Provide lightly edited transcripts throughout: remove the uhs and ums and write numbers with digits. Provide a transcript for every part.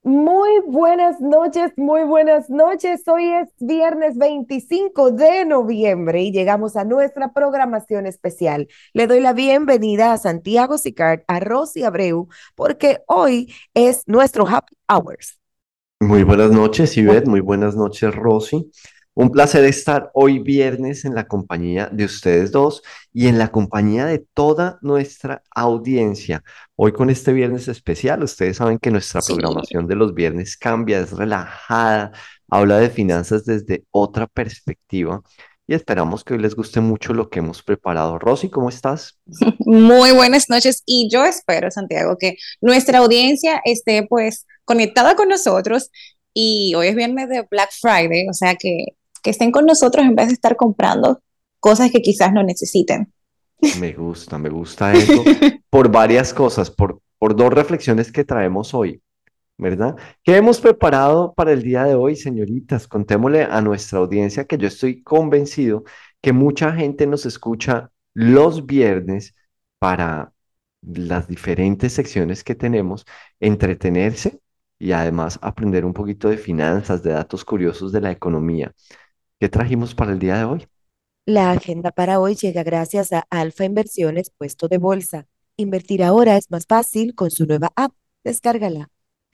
Muy buenas noches, muy buenas noches. Hoy es viernes 25 de noviembre y llegamos a nuestra programación especial. Le doy la bienvenida a Santiago Sicard, a Rosy Abreu, porque hoy es nuestro Happy Hours. Muy buenas noches, Ivette. Muy buenas noches, Rosy. Un placer estar hoy viernes en la compañía de ustedes dos y en la compañía de toda nuestra audiencia. Hoy con este viernes especial, ustedes saben que nuestra Sí. programación de los viernes cambia, es relajada, habla de finanzas desde otra perspectiva y esperamos que hoy les guste mucho lo que hemos preparado. Rosy, ¿cómo estás? Muy buenas noches y yo espero, Santiago, que nuestra audiencia esté pues conectada con nosotros y hoy es viernes de Black Friday, o sea que estén con nosotros en vez de estar comprando cosas que quizás no necesiten. Me gusta eso por varias cosas, por dos reflexiones que traemos hoy. ¿Verdad? ¿Qué hemos preparado para el día de hoy, señoritas? Contémosle a nuestra audiencia que yo estoy convencido que mucha gente nos escucha los viernes para las diferentes secciones que tenemos, entretenerse y además aprender un poquito de finanzas, de datos curiosos de la economía. ¿Qué trajimos para el día de hoy? La agenda para hoy llega gracias a Alfa Inversiones, puesto de bolsa. Invertir ahora es más fácil con su nueva app. Descárgala.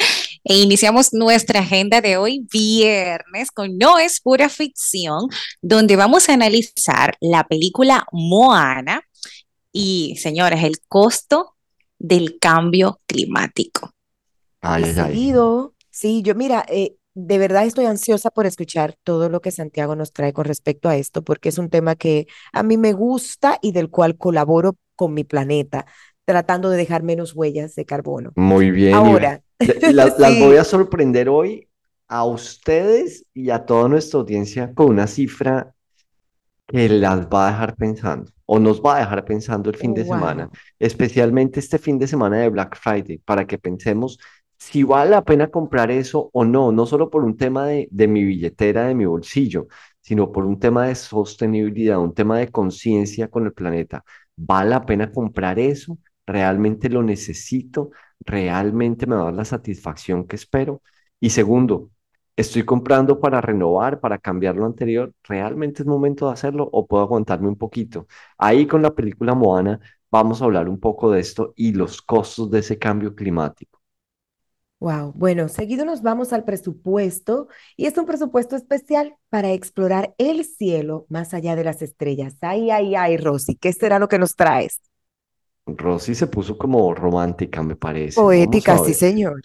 E iniciamos nuestra agenda de hoy viernes con No es pura ficción, donde vamos a analizar la película Moana y, señores, el costo del cambio climático. Ay, Y ay, ay. seguido, sí, yo mira, de verdad estoy ansiosa por escuchar todo lo que Santiago nos trae con respecto a esto, porque es un tema que a mí me gusta y del cual colaboro con mi planeta, tratando de dejar menos huellas de carbono. Muy bien, y Ahora, las voy a sí, sorprender hoy a ustedes y a toda nuestra audiencia con una cifra que las va a dejar pensando o nos va a dejar pensando el fin de semana, wow, especialmente este fin de semana de Black Friday, para que pensemos si vale la pena comprar eso o no, no solo por un tema de mi billetera, de mi bolsillo, sino por un tema de sostenibilidad, un tema de conciencia con el planeta. ¿Vale la pena comprar eso? ¿Realmente lo necesito? ¿Realmente me va a dar la satisfacción que espero? Y segundo, ¿estoy comprando para renovar, para cambiar lo anterior? ¿Realmente es momento de hacerlo o puedo aguantarme un poquito? Ahí con la película Moana vamos a hablar un poco de esto y los costos de ese cambio climático. wow. Bueno, seguido nos vamos al presupuesto y es un presupuesto especial para explorar el cielo más allá de las estrellas. Ay, ay, ay, Rosy, ¿qué será lo que nos traes? Rosy se puso como romántica, me parece. Vamos Poética, a sí, ver. señor.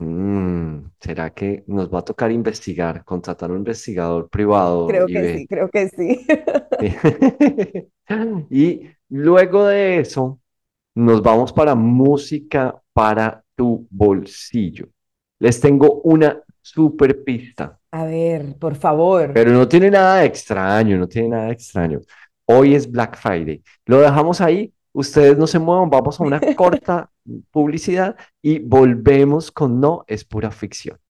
¿Será que nos va a tocar investigar, contratar un investigador privado Creo y que ver? sí, creo que sí. Y luego de eso, nos vamos para música para tu bolsillo. Les tengo una super pista, A ver, por favor. pero no tiene nada de extraño, no tiene nada de extraño. Hoy es Black Friday. Lo dejamos ahí. Ustedes no se muevan, vamos a una corta publicidad y volvemos con No es pura ficción.